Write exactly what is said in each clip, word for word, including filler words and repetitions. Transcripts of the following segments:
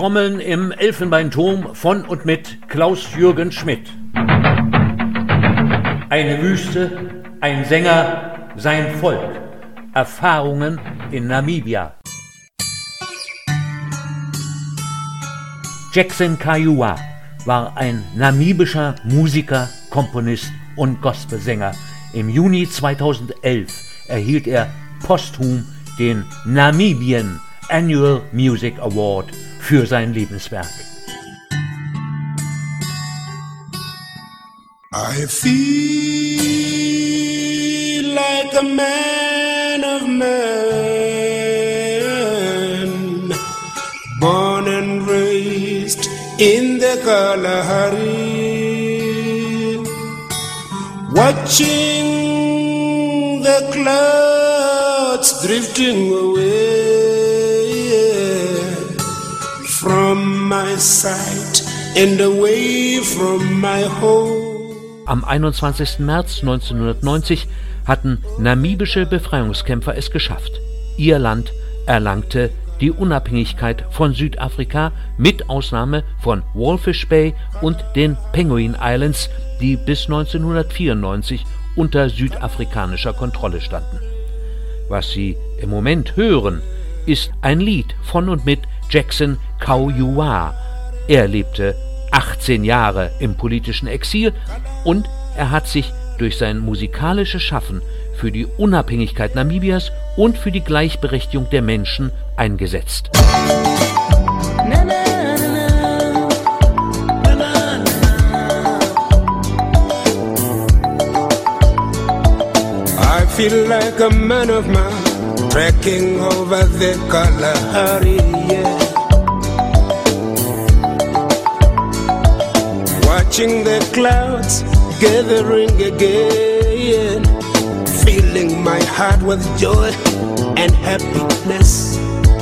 Trommeln im Elfenbeinturm von und mit Klaus-Jürgen Schmidt. Eine Wüste, ein Sänger, sein Volk. Erfahrungen in Namibia. Jackson Kayuwa war ein namibischer Musiker, Komponist und Gospelsänger. Im Juni zweitausendelf erhielt er posthum den Namibian Annual Music Award für sein Lebenswerk. I feel like a man of man, born and raised in the Kalahari, watching the clouds drifting away from my sight and away from my home. Am einundzwanzigsten März neunzehnhundertneunzig hatten namibische Befreiungskämpfer es geschafft. Ihr Land erlangte die Unabhängigkeit von Südafrika mit Ausnahme von Walfish Bay und den Penguin Islands, die bis neunzehnhundertvierundneunzig unter südafrikanischer Kontrolle standen. Was Sie im Moment hören, ist ein Lied von und mit Jackson Kayuwa. Er lebte achtzehn Jahre im politischen Exil und er hat sich durch sein musikalisches Schaffen für die Unabhängigkeit Namibias und für die Gleichberechtigung der Menschen eingesetzt. I feel like a man of man, trekking over the Kalahari, yeah. Watching the clouds gathering again, filling my heart with joy and happiness.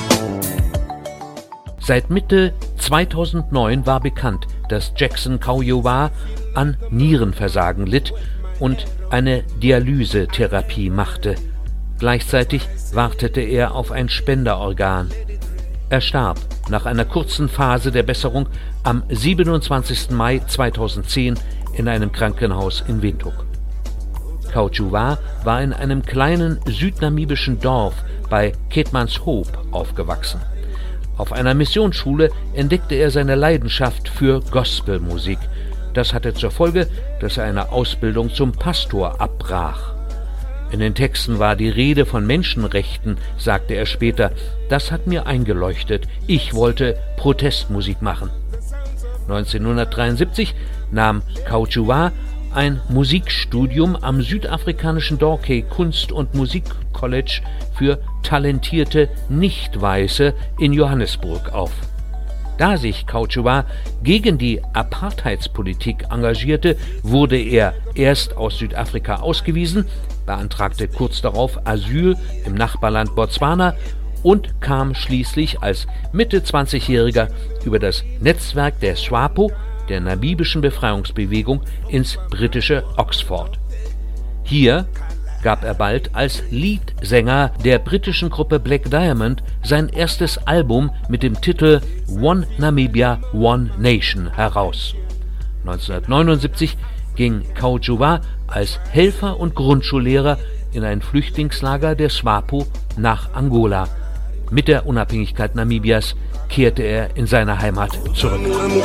Seit Mitte zweitausendneun war bekannt, dass Jackson Kayuwa an Nierenversagen litt und eine Dialysetherapie machte. Gleichzeitig wartete er auf ein Spenderorgan. Er starb nach einer kurzen Phase der Besserung am siebenundzwanzigsten Mai zweitausendzehn in einem Krankenhaus in Windhoek. Kayuwa war in einem kleinen südnamibischen Dorf bei Keetmanshoop aufgewachsen. Auf einer Missionsschule entdeckte er seine Leidenschaft für Gospelmusik. Das hatte zur Folge, dass er eine Ausbildung zum Pastor abbrach. In den Texten war die Rede von Menschenrechten, sagte er später. Das hat mir eingeleuchtet. Ich wollte Protestmusik machen. neunzehnhundertdreiundsiebzig nahm Kayuwa ein Musikstudium am südafrikanischen Dorkey Kunst- und Musikcollege für talentierte Nicht-Weiße in Johannesburg auf. Da sich Kayuwa gegen die Apartheidspolitik engagierte, wurde er erst aus Südafrika ausgewiesen, beantragte kurz darauf Asyl im Nachbarland Botswana und kam schließlich als Mitte zwanzigjähriger über das Netzwerk der SWAPO, der namibischen Befreiungsbewegung, ins britische Oxford. Hier gab er bald als Leadsänger der britischen Gruppe Black Diamond sein erstes Album mit dem Titel One Namibia, One Nation heraus. neunzehnhundertneunundsiebzig ging Kayuwa als Helfer und Grundschullehrer in ein Flüchtlingslager der SWAPO nach Angola. Mit der Unabhängigkeit Namibias kehrte er in seine Heimat zurück.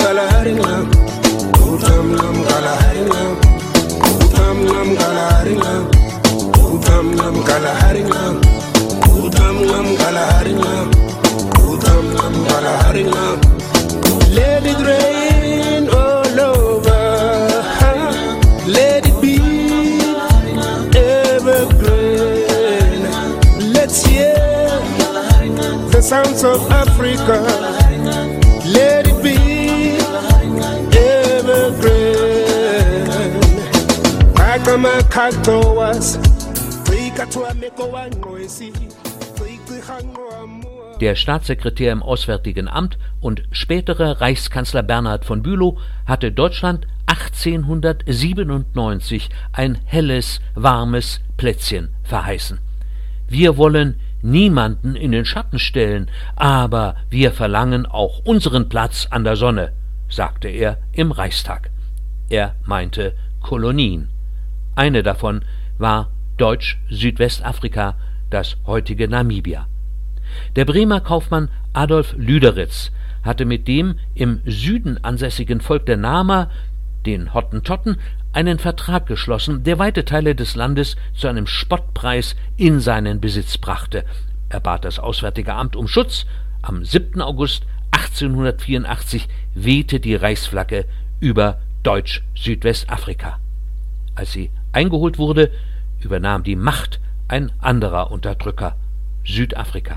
Let it rain all over, let it be evergreen. Let's hear the sounds of Africa. Let it be evergreen. Kakama kaktoas, trikatwa mekoa noisi, trikhango amor. Der Staatssekretär im Auswärtigen Amt und spätere Reichskanzler Bernhard von Bülow hatte Deutschland achtzehnhundertsiebenundneunzig ein helles, warmes Plätzchen verheißen. Wir wollen niemanden in den Schatten stellen, aber wir verlangen auch unseren Platz an der Sonne, sagte er im Reichstag. Er meinte Kolonien. Eine davon war Deutsch-Südwestafrika, das heutige Namibia. Der Bremer Kaufmann Adolf Lüderitz hatte mit dem im Süden ansässigen Volk der Nama, den Hottentotten, einen Vertrag geschlossen, der weite Teile des Landes zu einem Spottpreis in seinen Besitz brachte. Er bat das Auswärtige Amt um Schutz. Am siebten August achtzehnhundertvierundachtzig wehte die Reichsflagge über Deutsch-Südwestafrika. Als sie eingeholt wurde, übernahm die Macht ein anderer Unterdrücker, Südafrika.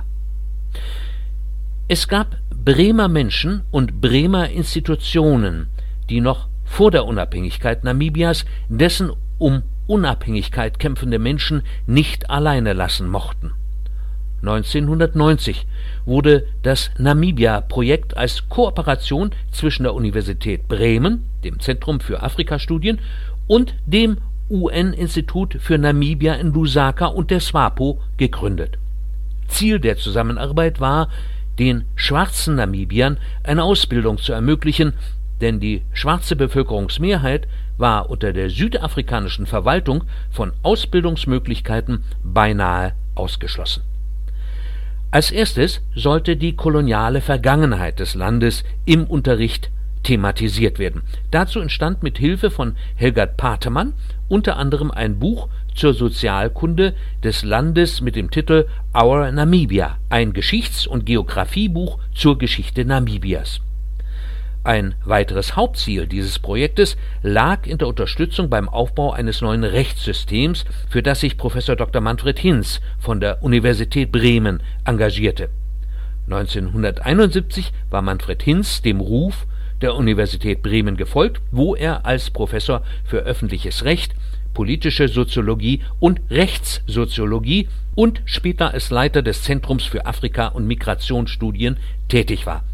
Es gab Bremer Menschen und Bremer Institutionen, die noch vor der Unabhängigkeit Namibias dessen um Unabhängigkeit kämpfende Menschen nicht alleine lassen mochten. neunzehnhundertneunzig wurde das Namibia-Projekt als Kooperation zwischen der Universität Bremen, dem Zentrum für Afrikastudien, und dem U N-Institut für Namibia in Lusaka und der SWAPO gegründet. Ziel der Zusammenarbeit war, den schwarzen Namibiern eine Ausbildung zu ermöglichen, denn die schwarze Bevölkerungsmehrheit war unter der südafrikanischen Verwaltung von Ausbildungsmöglichkeiten beinahe ausgeschlossen. Als erstes sollte die koloniale Vergangenheit des Landes im Unterricht thematisiert werden. Dazu entstand mit Hilfe von Helgert Patemann unter anderem ein Buch zur Sozialkunde des Landes mit dem Titel Our Namibia, ein Geschichts- und Geographiebuch zur Geschichte Namibias. Ein weiteres Hauptziel dieses Projektes lag in der Unterstützung beim Aufbau eines neuen Rechtssystems, für das sich Professor Doktor Manfred Hinz von der Universität Bremen engagierte. neunzehnhunderteinundsiebzig war Manfred Hinz dem Ruf der Universität Bremen gefolgt, wo er als Professor für öffentliches Recht, politische Soziologie und Rechtssoziologie und später als Leiter des Zentrums für Afrika- und Migrationsstudien tätig war.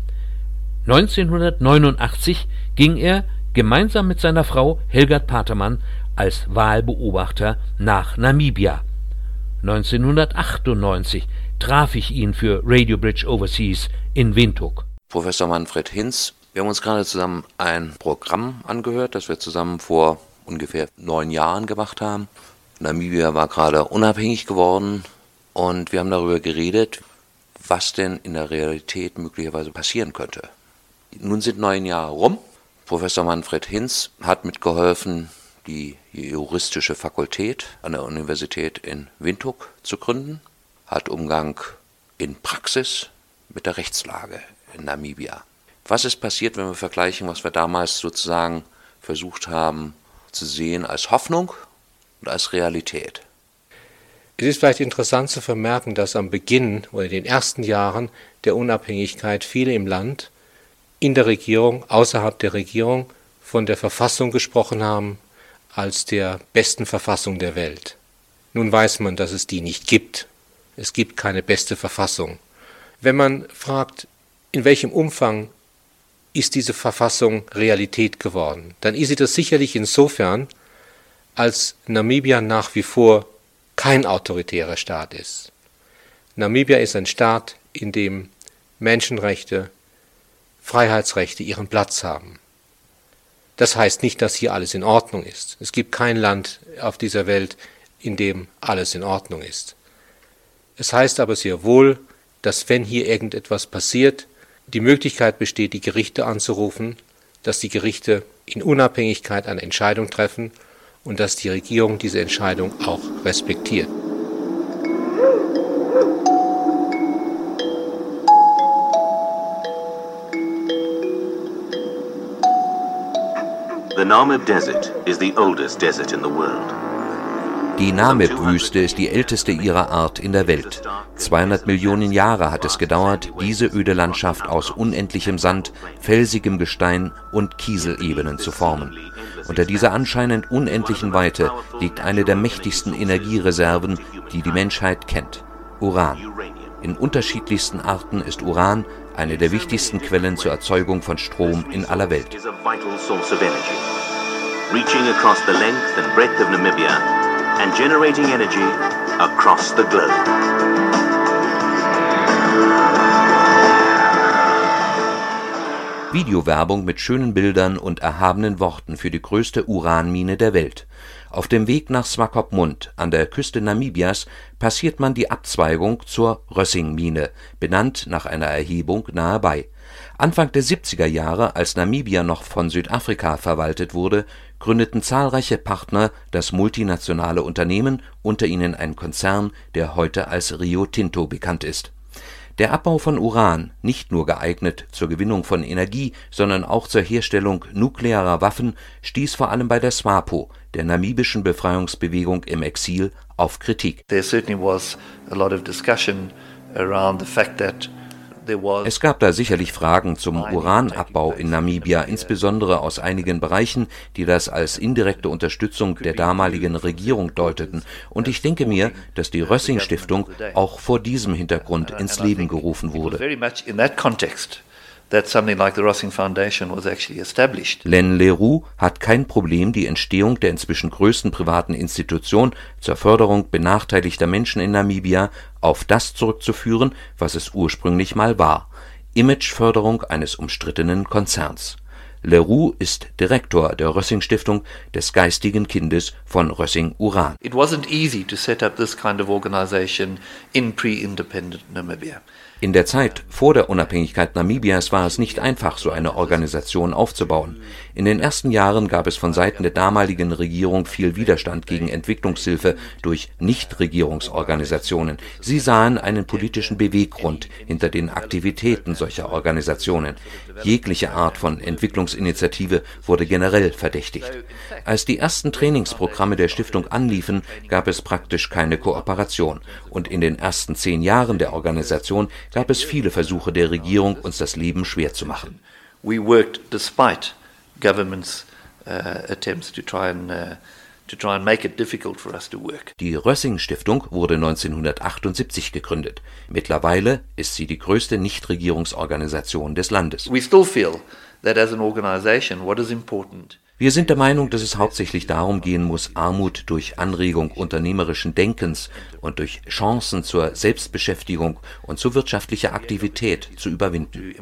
neunzehnhundertneunundachtzig ging er gemeinsam mit seiner Frau Helgert Patemann als Wahlbeobachter nach Namibia. neunzehnhundertachtundneunzig traf ich ihn für Radio Bridge Overseas in Windhoek. Professor Manfred Hinz, wir haben uns gerade zusammen ein Programm angehört, das wir zusammen vor ungefähr neun Jahren gemacht haben. Namibia war gerade unabhängig geworden und wir haben darüber geredet, was denn in der Realität möglicherweise passieren könnte. Nun sind neun Jahre rum. Professor Manfred Hinz hat mitgeholfen, die juristische Fakultät an der Universität in Windhoek zu gründen, hat Umgang in Praxis mit der Rechtslage in Namibia. Was ist passiert, wenn wir vergleichen, was wir damals sozusagen versucht haben zu sehen als Hoffnung und als Realität? Es ist vielleicht interessant zu vermerken, dass am Beginn oder in den ersten Jahren der Unabhängigkeit viele im Land, in der Regierung, außerhalb der Regierung von der Verfassung gesprochen haben als der besten Verfassung der Welt. Nun weiß man, dass es die nicht gibt. Es gibt keine beste Verfassung. Wenn man fragt, in welchem Umfang ist diese Verfassung Realität geworden, dann ist sie das sicherlich insofern, als Namibia nach wie vor kein autoritärer Staat ist. Namibia ist ein Staat, in dem Menschenrechte, Freiheitsrechte ihren Platz haben. Das heißt nicht, dass hier alles in Ordnung ist. Es gibt kein Land auf dieser Welt, in dem alles in Ordnung ist. Es heißt aber sehr wohl, dass wenn hier irgendetwas passiert, die Möglichkeit besteht, die Gerichte anzurufen, dass die Gerichte in Unabhängigkeit eine Entscheidung treffen und dass die Regierung diese Entscheidung auch respektiert. The Namib Desert is the oldest desert in the world. Die Namib-Wüste ist die älteste ihrer Art in der Welt. zweihundert Millionen Jahre hat es gedauert, diese öde Landschaft aus unendlichem Sand, felsigem Gestein und Kieselebenen zu formen. Unter dieser anscheinend unendlichen Weite liegt eine der mächtigsten Energiereserven, die die Menschheit kennt: Uran. In unterschiedlichsten Arten ist Uran eine der wichtigsten Quellen zur Erzeugung von Strom in aller Welt. Reaching across the length and breadth of Namibia and generating energy across the globe. Videowerbung mit schönen Bildern und erhabenen Worten für die größte Uranmine der Welt. Auf dem Weg nach Swakopmund an der Küste Namibias passiert man die Abzweigung zur Rössing-Mine, benannt nach einer Erhebung nahe bei. Anfang der siebziger Jahre, als Namibia noch von Südafrika verwaltet wurde, gründeten zahlreiche Partner das multinationale Unternehmen, unter ihnen ein Konzern, der heute als Rio Tinto bekannt ist. Der Abbau von Uran, nicht nur geeignet zur Gewinnung von Energie, sondern auch zur Herstellung nuklearer Waffen, stieß vor allem bei der SWAPO, der namibischen Befreiungsbewegung im Exil, auf Kritik. There certainly was a lot of discussion around the fact that Es gab da sicherlich Fragen zum Uranabbau in Namibia, insbesondere aus einigen Bereichen, die das als indirekte Unterstützung der damaligen Regierung deuteten. Und ich denke mir, dass die Rössing-Stiftung auch vor diesem Hintergrund ins Leben gerufen wurde. that something like the Rössing Foundation was actually established. Len Leroux hat kein Problem, die Entstehung der inzwischen größten privaten Institution zur Förderung benachteiligter Menschen in Namibia auf das zurückzuführen, was es ursprünglich mal war: Imageförderung eines umstrittenen Konzerns. Leroux ist Direktor der Rössing-Stiftung, des geistigen Kindes von Rössing Uran. It wasn't easy to set up this kind of organization in pre-independent Namibia. In der Zeit vor der Unabhängigkeit Namibias war es nicht einfach, so eine Organisation aufzubauen. In den ersten Jahren gab es von Seiten der damaligen Regierung viel Widerstand gegen Entwicklungshilfe durch Nichtregierungsorganisationen. Sie sahen einen politischen Beweggrund hinter den Aktivitäten solcher Organisationen. Jegliche Art von Entwicklungsinitiative wurde generell verdächtigt. Als die ersten Trainingsprogramme der Stiftung anliefen, gab es praktisch keine Kooperation. Und in den ersten zehn Jahren der Organisation gab es viele Versuche der Regierung, uns das Leben schwer zu machen. We worked despite government's uh, attempts to try and uh, to try and make it difficult for us to work. Die Rössing-Stiftung wurde neunzehnhundertachtundsiebzig gegründet. Mittlerweile ist sie die größte Nichtregierungsorganisation des Landes. We still feel that as an organization what is important. Wir sind der Meinung, dass es hauptsächlich darum gehen muss, Armut durch Anregung unternehmerischen Denkens und durch Chancen zur Selbstbeschäftigung und zu wirtschaftlicher Aktivität zu überwinden.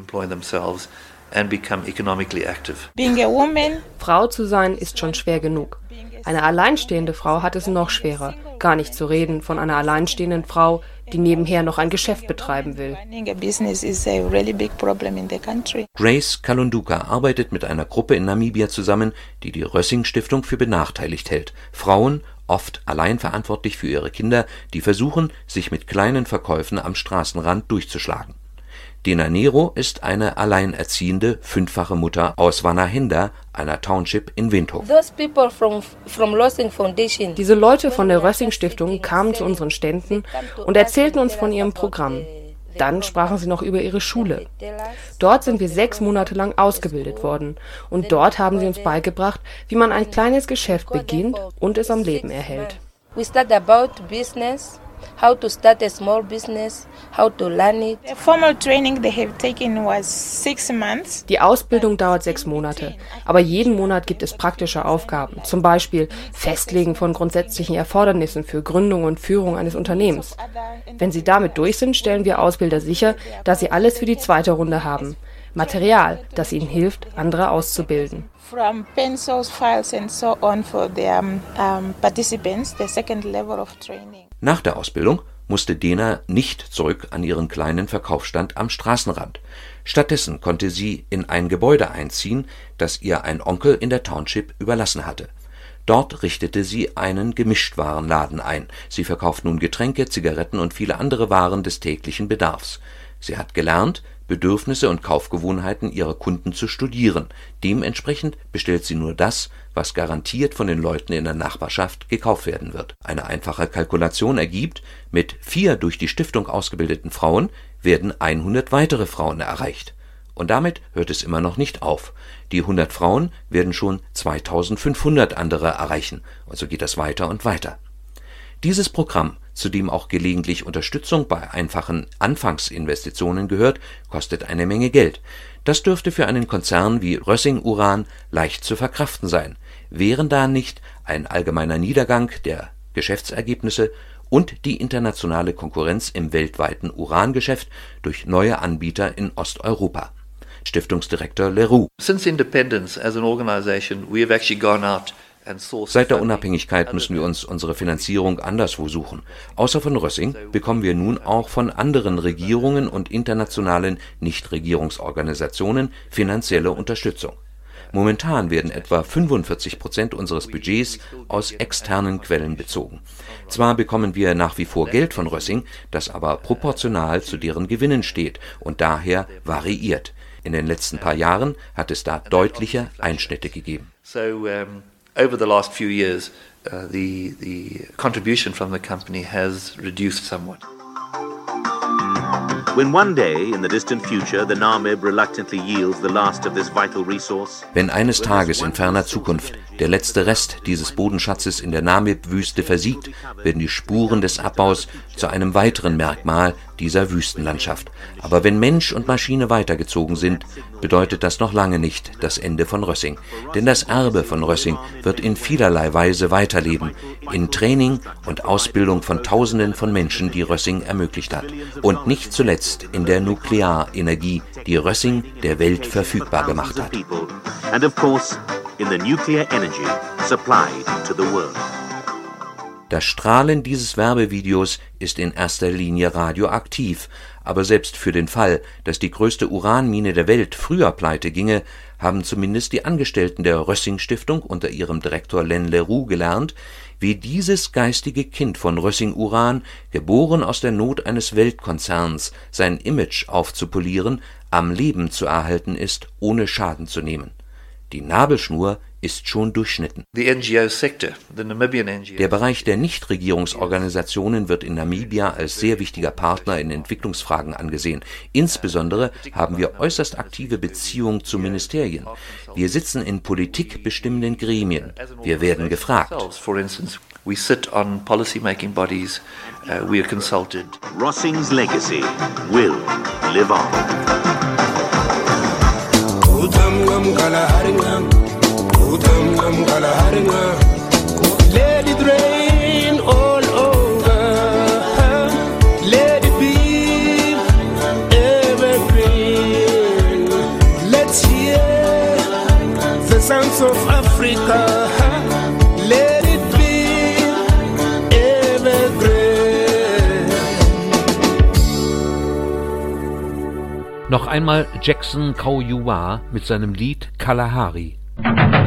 Frau zu sein ist schon schwer genug. Eine alleinstehende Frau hat es noch schwerer, gar nicht zu reden von einer alleinstehenden Frau, die nebenher noch ein Geschäft betreiben will. Grace Kalunduka arbeitet mit einer Gruppe in Namibia zusammen, die die Rössing-Stiftung für benachteiligt hält. Frauen, oft allein verantwortlich für ihre Kinder, die versuchen, sich mit kleinen Verkäufen am Straßenrand durchzuschlagen. Dena Nero ist eine alleinerziehende, fünffache Mutter aus Vanahenda, einer Township in Windhoek. Diese Leute von der Rössing-Stiftung kamen zu unseren Ständen und erzählten uns von ihrem Programm. Dann sprachen sie noch über ihre Schule. Dort sind wir sechs Monate lang ausgebildet worden. Und dort haben sie uns beigebracht, wie man ein kleines Geschäft beginnt und es am Leben erhält. We start about business. How to start a small business, how to learn it. The formal training they have taken was six months. Die Ausbildung dauert sechs Monate, aber jeden Monat gibt es praktische Aufgaben, zum Beispiel Festlegen von grundsätzlichen Erfordernissen für Gründung und Führung eines Unternehmens. Wenn sie damit durch sind, stellen wir Ausbilder sicher, dass sie alles für die zweite Runde haben. Material, das ihnen hilft, andere auszubilden. From pencils, files and so on for the um, um, participants, the second level of training. Nach der Ausbildung musste Dena nicht zurück an ihren kleinen Verkaufsstand am Straßenrand. Stattdessen konnte sie in ein Gebäude einziehen, das ihr ein Onkel in der Township überlassen hatte. Dort richtete sie einen Gemischtwarenladen ein. Sie verkauft nun Getränke, Zigaretten und viele andere Waren des täglichen Bedarfs. Sie hat gelernt, Bedürfnisse und Kaufgewohnheiten ihrer Kunden zu studieren. Dementsprechend bestellt sie nur das, was garantiert von den Leuten in der Nachbarschaft gekauft werden wird. Eine einfache Kalkulation ergibt, mit vier durch die Stiftung ausgebildeten Frauen werden hundert weitere Frauen erreicht. Und damit hört es immer noch nicht auf. Die hundert Frauen werden schon zweitausendfünfhundert andere erreichen. Und so geht das weiter und weiter. Dieses Programm, zu dem auch gelegentlich Unterstützung bei einfachen Anfangsinvestitionen gehört, kostet eine Menge Geld. Das dürfte für einen Konzern wie Rössing Uran leicht zu verkraften sein, wären da nicht ein allgemeiner Niedergang der Geschäftsergebnisse und die internationale Konkurrenz im weltweiten Urangeschäft durch neue Anbieter in Osteuropa. Stiftungsdirektor Leroux. Since independence as an organization, we have actually gone out. Seit der Unabhängigkeit müssen wir uns unsere Finanzierung anderswo suchen. Außer von Rössing bekommen wir nun auch von anderen Regierungen und internationalen Nichtregierungsorganisationen finanzielle Unterstützung. Momentan werden etwa fünfundvierzig Prozent unseres Budgets aus externen Quellen bezogen. Zwar bekommen wir nach wie vor Geld von Rössing, das aber proportional zu deren Gewinnen steht und daher variiert. In den letzten paar Jahren hat es da deutliche Einschnitte gegeben. So, um Over the last few years, uh, the, the contribution from the company has reduced somewhat. When one day in the distant future the Namib reluctantly yields the last of this vital resource, Wenn eines Tages in ferner Zukunft der letzte Rest dieses Bodenschatzes in der Namib-Wüste versiegt, werden die Spuren des Abbaus zu einem weiteren Merkmal dieser Wüstenlandschaft. Aber wenn Mensch und Maschine weitergezogen sind, bedeutet das noch lange nicht das Ende von Rössing. Denn das Erbe von Rössing wird in vielerlei Weise weiterleben, in Training und Ausbildung von Tausenden von Menschen, die Rössing ermöglicht hat. Und nicht zuletzt in der Nuklearenergie, die Rössing der Welt verfügbar gemacht hat. and of course in the nuclear energy supplied to the world. Das Strahlen dieses Werbevideos ist in erster Linie radioaktiv, aber selbst für den Fall, dass die größte Uranmine der Welt früher pleite ginge, haben zumindest die Angestellten der Rössing-Stiftung unter ihrem Direktor Len Leroux gelernt, wie dieses geistige Kind von Rössing Uran, geboren aus der Not eines Weltkonzerns, sein Image aufzupolieren, am Leben zu erhalten ist, ohne Schaden zu nehmen. Die Nabelschnur ist schon durchschnitten. The N G O sector, the Namibian N G O. Der Bereich der Nichtregierungsorganisationen wird in Namibia als sehr wichtiger Partner in Entwicklungsfragen angesehen. Insbesondere haben wir äußerst aktive Beziehungen zu Ministerien. Wir sitzen in politikbestimmenden Gremien. Wir werden gefragt. For instance, we sit on policy-making bodies. Uh, we are consulted. Rössing's legacy will live on. Let it rain all over, let it be evergreen. Let's hear the sounds of Africa, let it be evergreen. Noch einmal Jackson Kouyoua mit seinem Lied Kalahari.